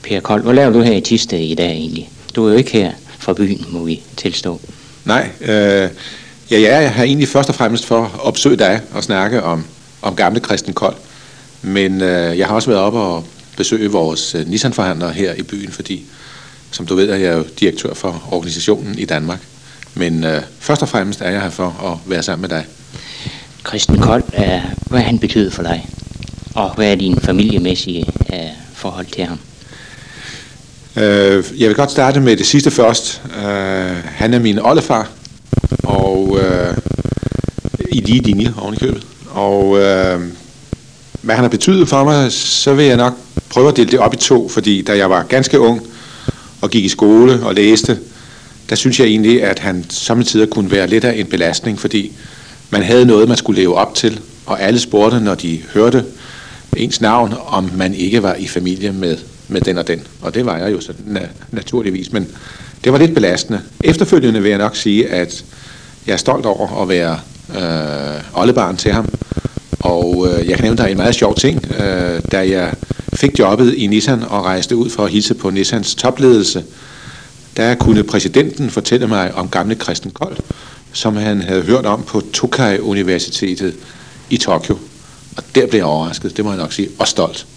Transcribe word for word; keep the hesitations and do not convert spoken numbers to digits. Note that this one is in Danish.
Per Kold, hvad laver du her i Thisted i dag egentlig? Du er jo ikke her fra byen, må vi tilstå. Nej, øh, ja, jeg er her egentlig først og fremmest for at opsøge dig og snakke om, om gamle Christen Kold. Men øh, jeg har også været oppe og besøge vores øh, Nissan-forhandlere her i byen, fordi, som du ved, er jeg jo direktør for organisationen i Danmark. Men øh, først og fremmest er jeg her for at være sammen med dig. Christen Kold, er, hvad har han betydet for dig? Og hvad er din familiemæssige øh, forhold til ham? Øh, jeg vil godt starte med det sidste først. Øh, han er min oldefar, og øh, i lige linje oven i købet. Og øh, hvad han har betydet for mig, så vil jeg nok prøve at dele det op i to, fordi da jeg var ganske ung og gik i skole og læste, der synes jeg egentlig, at han samtidig kunne være lidt af en belastning, fordi man havde noget, man skulle leve op til, og alle spurgte, når de hørte ens navn, om man ikke var i familie med, med den og den. Og det var jeg jo så na- naturligvis, men det var lidt belastende. Efterfølgende vil jeg nok sige, at jeg er stolt over at være øh, oldebarn til ham, og øh, jeg kan nævne dig en meget sjov ting. Øh, da jeg fik jobbet i Nissan og rejste ud for at hilse på Nissans topledelse, der kunne præsidenten fortælle mig om gamle Christen Kold, som han havde hørt om på Tokai Universitetet i Tokyo. Og der blev jeg overrasket, det må jeg nok sige, og stolt.